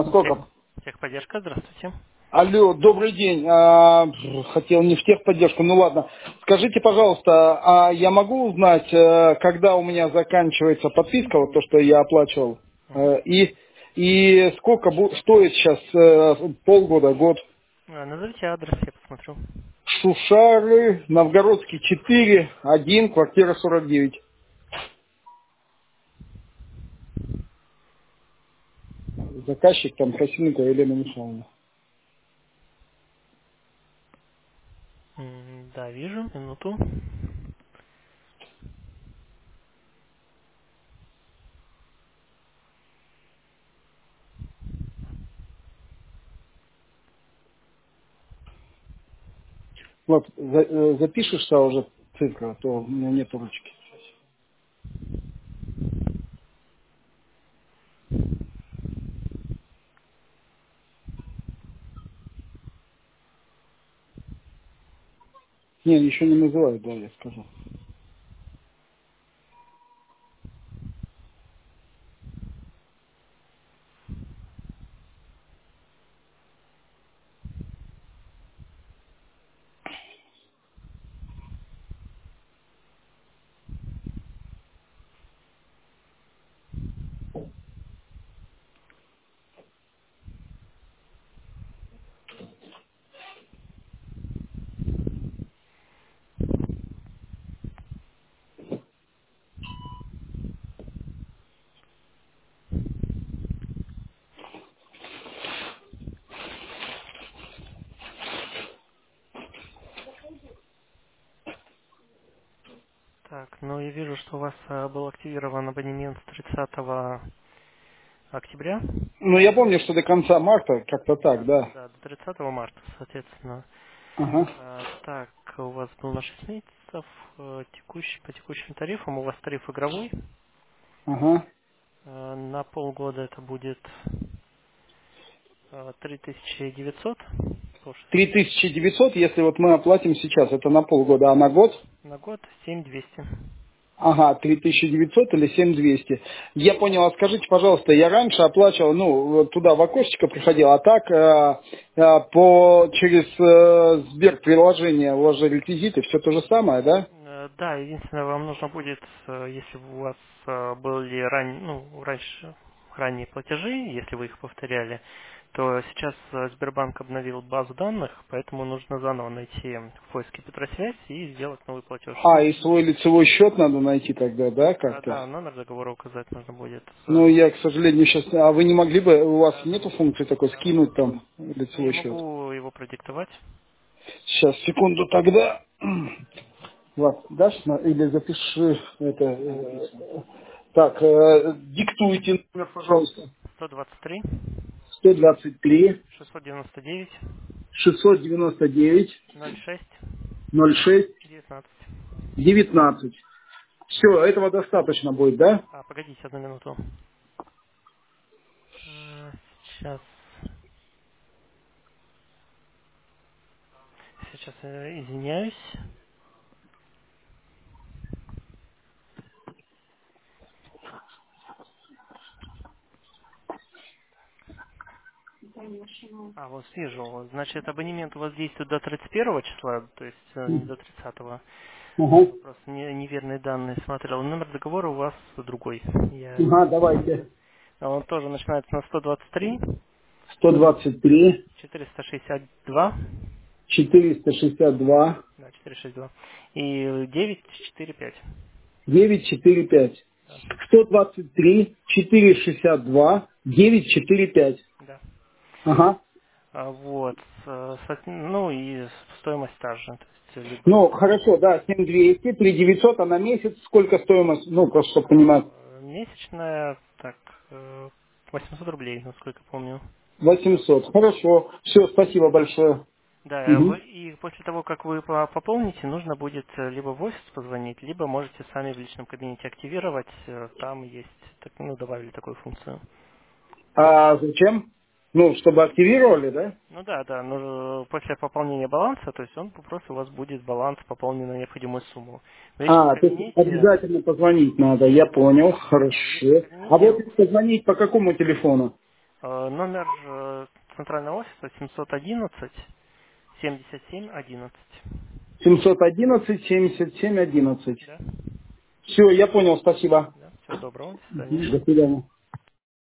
Насколько? Техподдержка, здравствуйте. Алло, добрый день. Хотел не в техподдержку, ну ладно. Скажите, пожалуйста, а я могу узнать, когда у меня заканчивается подписка, вот то, что я оплачивал, Мгм. и сколько стоит сейчас, полгода, год? Назовите адрес, я посмотрю. Шушары, Новгородский 4, 1, квартира 49. Заказчик там Красильникова Елена Михайловна. Да, вижу, минуту. Вот, запишешься уже цифру, а то у меня нет ручки. Не, еще не называют, да, я скажу. Так, ну я вижу, что у вас был активирован абонемент с 30 октября. Ну, я помню, что до конца марта, как-то так, да. Да, до 30 марта, соответственно. Ага, Так, у вас был на 6 месяцев. По текущим тарифам у вас тариф игровой. ага. На полгода это будет 3900 по 600. 3900, если вот мы оплатим сейчас, это на полгода, а на год? На год 7200. Ага, 3900 или 7200. Я понял, а скажите, пожалуйста, я раньше оплачивал, ну, вот туда в окошечко приходил, а так через Сберприложение у вас же реквизиты, все то же самое, да? Да, единственное, вам нужно будет, если у вас были раньше ранние платежи, если вы их повторяли, то сейчас Сбербанк обновил базу данных, поэтому нужно заново найти в поиске Петросвязь и сделать новый платеж. А, и свой лицевой счет надо найти тогда, да, как-то? Да, номер договора указать нужно будет. Ну, я, к сожалению, сейчас... А вы не могли бы, у вас нету функции такой, скинуть там Ну, я лицевой счет? могу его продиктовать. Сейчас, секунду тогда. Влад, дашь или запиши это? Так, диктуйте номер, пожалуйста. 123 123 699 699 06 06 19. 19. Все, этого достаточно будет, да? Погодите одну минуту. Сейчас, сейчас извиняюсь. Вот вижу. Значит, абонемент у вас действует до 31 числа, то есть не до 30-го. Ага, Просто неверные данные смотрел. Номер договора у вас другой. ага, давайте. Он тоже начинается на 123 123 462, 462 да, 462 и 945. 945. Да. 123 462 945. Да. Ага. Вот. Ну и стоимость та же. То есть либо Ну, хорошо, да, 7200, 3900, а на месяц сколько стоимость? Ну, просто чтобы понимать. месячная, так, 800 рублей, насколько помню. 800. Хорошо. Все, спасибо большое. Да, Мгм. и после того, как вы пополните, нужно будет либо в офис позвонить, либо можете сами в личном кабинете активировать. Там есть, добавили такую функцию. А зачем? Ну, чтобы активировали, да? Ну да, да, но после пополнения баланса, то есть он просто у вас будет баланс пополнен на необходимую сумму. В личном А, то есть кабинете, обязательно позвонить надо, я понял, да, в личном хорошо. А вот кабинете, если позвонить по какому телефону? Номер центрального офиса 711 77 11. 711 77 11. Да. Все, я понял, спасибо. Да. Всего доброго. До свидания. До свидания.